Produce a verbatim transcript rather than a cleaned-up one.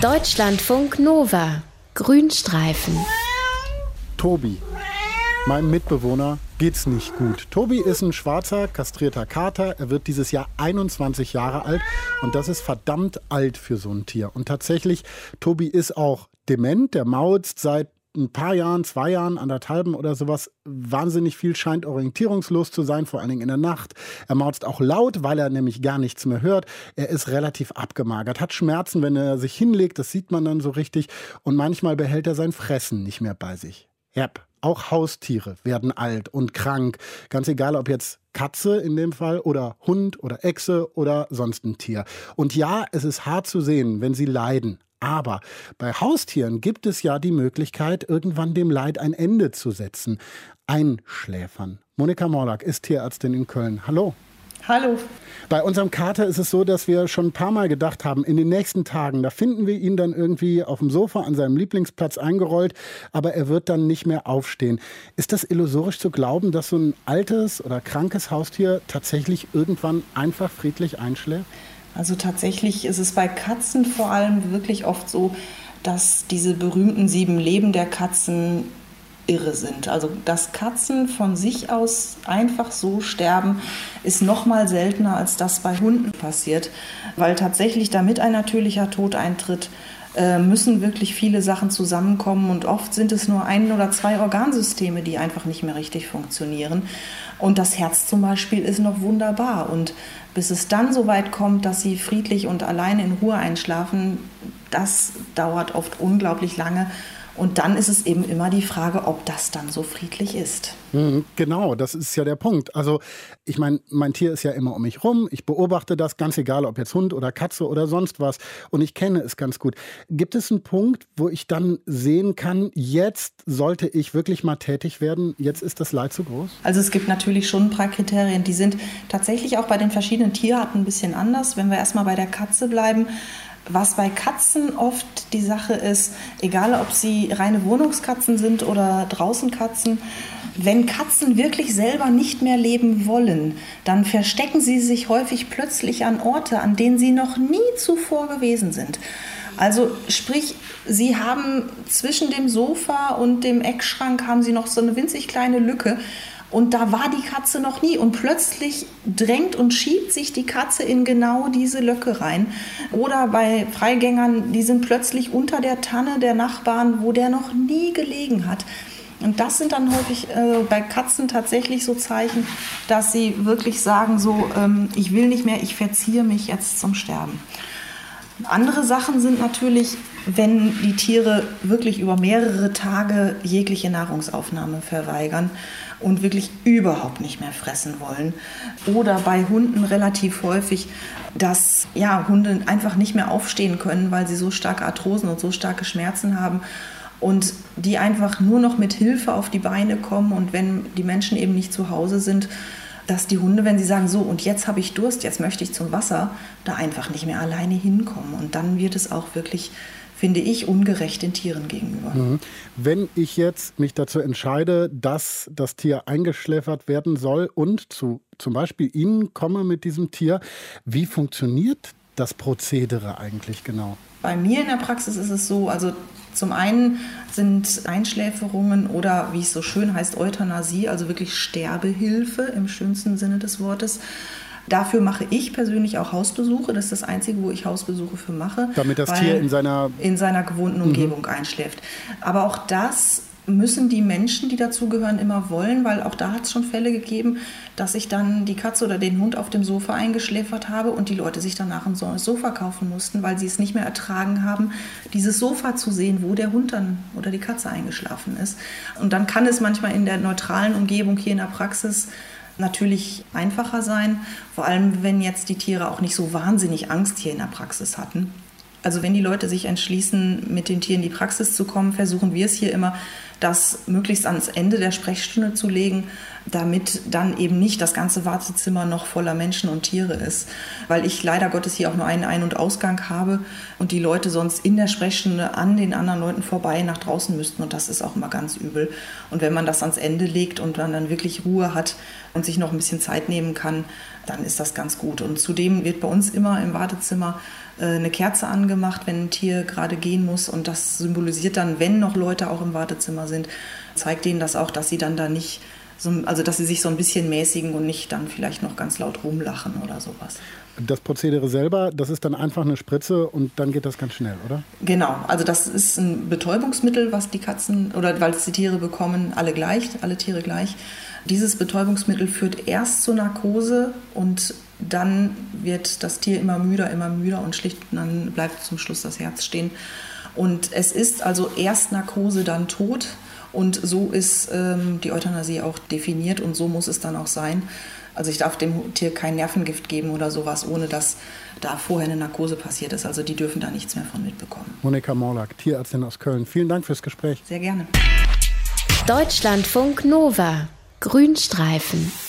Deutschlandfunk Nova. Grünstreifen. Tobi, meinem Mitbewohner, geht's nicht gut. Tobi ist ein schwarzer, kastrierter Kater. Er wird dieses Jahr einundzwanzig Jahre alt und das ist verdammt alt für so ein Tier. Und tatsächlich, Tobi ist auch dement. Der mauzt seit ein paar Jahren, zwei Jahren, anderthalben oder sowas, wahnsinnig viel, scheint orientierungslos zu sein, vor allen Dingen in der Nacht. Er mauzt auch laut, weil er nämlich gar nichts mehr hört. Er ist relativ abgemagert, hat Schmerzen, wenn er sich hinlegt, das sieht man dann so richtig. Und manchmal behält er sein Fressen nicht mehr bei sich. Yep. Auch Haustiere werden alt und krank. Ganz egal, ob jetzt Katze in dem Fall oder Hund oder Echse oder sonst ein Tier. Und ja, es ist hart zu sehen, wenn sie leiden. Aber bei Haustieren gibt es ja die Möglichkeit, irgendwann dem Leid ein Ende zu setzen. Einschläfern. Monika Morlack ist Tierärztin in Köln. Hallo. Hallo. Bei unserem Kater ist es so, dass wir schon ein paar Mal gedacht haben, in den nächsten Tagen, da finden wir ihn dann irgendwie auf dem Sofa an seinem Lieblingsplatz eingerollt, aber er wird dann nicht mehr aufstehen. Ist das illusorisch zu glauben, dass so ein altes oder krankes Haustier tatsächlich irgendwann einfach friedlich einschläft? Also tatsächlich ist es bei Katzen vor allem wirklich oft so, dass diese berühmten sieben Leben der Katzen irre sind. Also dass Katzen von sich aus einfach so sterben, ist noch mal seltener, als das bei Hunden passiert. Weil tatsächlich, damit ein natürlicher Tod eintritt, müssen wirklich viele Sachen zusammenkommen und oft sind es nur ein oder zwei Organsysteme, die einfach nicht mehr richtig funktionieren. Und das Herz zum Beispiel ist noch wunderbar. Und bis es dann so weit kommt, dass sie friedlich und alleine in Ruhe einschlafen, das dauert oft unglaublich lange. Und dann ist es eben immer die Frage, ob das dann so friedlich ist. Mhm, genau, das ist ja der Punkt. Also ich meine, mein Tier ist ja immer um mich rum. Ich beobachte das, ganz egal, ob jetzt Hund oder Katze oder sonst was. Und ich kenne es ganz gut. Gibt es einen Punkt, wo ich dann sehen kann, jetzt sollte ich wirklich mal tätig werden? Jetzt ist das Leid zu groß? Also es gibt natürlich schon ein paar Kriterien. Die sind tatsächlich auch bei den verschiedenen Tierarten ein bisschen anders. Wenn wir erstmal bei der Katze bleiben. Was bei Katzen oft die Sache ist, egal ob sie reine Wohnungskatzen sind oder Draußenkatzen, wenn Katzen wirklich selber nicht mehr leben wollen, dann verstecken sie sich häufig plötzlich an Orte, an denen sie noch nie zuvor gewesen sind. Also sprich, sie haben zwischen dem Sofa und dem Eckschrank haben sie noch so eine winzig kleine Lücke. Und da war die Katze noch nie. Und plötzlich drängt und schiebt sich die Katze in genau diese Lücke rein. Oder bei Freigängern, die sind plötzlich unter der Tanne der Nachbarn, wo der noch nie gelegen hat. Und das sind dann häufig äh, bei Katzen tatsächlich so Zeichen, dass sie wirklich sagen, so, ähm, ich will nicht mehr, ich verziehe mich jetzt zum Sterben. Andere Sachen sind natürlich, wenn die Tiere wirklich über mehrere Tage jegliche Nahrungsaufnahme verweigern und wirklich überhaupt nicht mehr fressen wollen. Oder bei Hunden relativ häufig, dass ja, Hunde einfach nicht mehr aufstehen können, weil sie so starke Arthrosen und so starke Schmerzen haben. Und die einfach nur noch mit Hilfe auf die Beine kommen. Und wenn die Menschen eben nicht zu Hause sind, dass die Hunde, wenn sie sagen, so und jetzt habe ich Durst, jetzt möchte ich zum Wasser, da einfach nicht mehr alleine hinkommen. Und dann wird es auch wirklich, finde ich, ungerecht den Tieren gegenüber. Mhm. Wenn ich jetzt mich dazu entscheide, dass das Tier eingeschläfert werden soll und zu zum Beispiel Ihnen komme mit diesem Tier, wie funktioniert das Prozedere eigentlich genau? Bei mir in der Praxis ist es so, also zum einen sind Einschläferungen oder, wie es so schön heißt, Euthanasie, also wirklich Sterbehilfe im schönsten Sinne des Wortes. Dafür mache ich persönlich auch Hausbesuche. Das ist das Einzige, wo ich Hausbesuche für mache. Damit das Tier in seiner... in seiner gewohnten Umgebung mhm. einschläft. Aber auch das müssen die Menschen, die dazugehören, immer wollen, weil auch da hat es schon Fälle gegeben, dass ich dann die Katze oder den Hund auf dem Sofa eingeschläfert habe und die Leute sich danach ein Sofa kaufen mussten, weil sie es nicht mehr ertragen haben, dieses Sofa zu sehen, wo der Hund dann oder die Katze eingeschlafen ist. Und dann kann es manchmal in der neutralen Umgebung hier in der Praxis natürlich einfacher sein, vor allem wenn jetzt die Tiere auch nicht so wahnsinnig Angst hier in der Praxis hatten. Also wenn die Leute sich entschließen, mit den Tieren in die Praxis zu kommen, versuchen wir es hier immer, das möglichst ans Ende der Sprechstunde zu legen, damit dann eben nicht das ganze Wartezimmer noch voller Menschen und Tiere ist. Weil ich leider Gottes hier auch nur einen Ein- und Ausgang habe und die Leute sonst in der Sprechstunde an den anderen Leuten vorbei nach draußen müssten und das ist auch immer ganz übel. Und wenn man das ans Ende legt und man dann wirklich Ruhe hat und sich noch ein bisschen Zeit nehmen kann, dann ist das ganz gut. Und zudem wird bei uns immer im Wartezimmer eine Kerze angemacht, wenn ein Tier gerade gehen muss und das symbolisiert dann, wenn noch Leute auch im Wartezimmer sind, zeigt denen das auch, dass sie dann da nicht so, also dass sie sich so ein bisschen mäßigen und nicht dann vielleicht noch ganz laut rumlachen oder sowas. Das Prozedere selber, das ist dann einfach eine Spritze und dann geht das ganz schnell, oder? Genau, also das ist ein Betäubungsmittel, was die Katzen oder weil es die Tiere bekommen, alle gleich, alle Tiere gleich. Dieses Betäubungsmittel führt erst zur Narkose und dann wird das Tier immer müder, immer müder und schlicht dann bleibt zum Schluss das Herz stehen. Und es ist also erst Narkose, dann Tod. Und so ist ähm, die Euthanasie auch definiert und so muss es dann auch sein. Also ich darf dem Tier kein Nervengift geben oder sowas, ohne dass da vorher eine Narkose passiert ist. Also die dürfen da nichts mehr von mitbekommen. Monika Morlack, Tierärztin aus Köln. Vielen Dank fürs Gespräch. Sehr gerne. Deutschlandfunk Nova. Grünstreifen.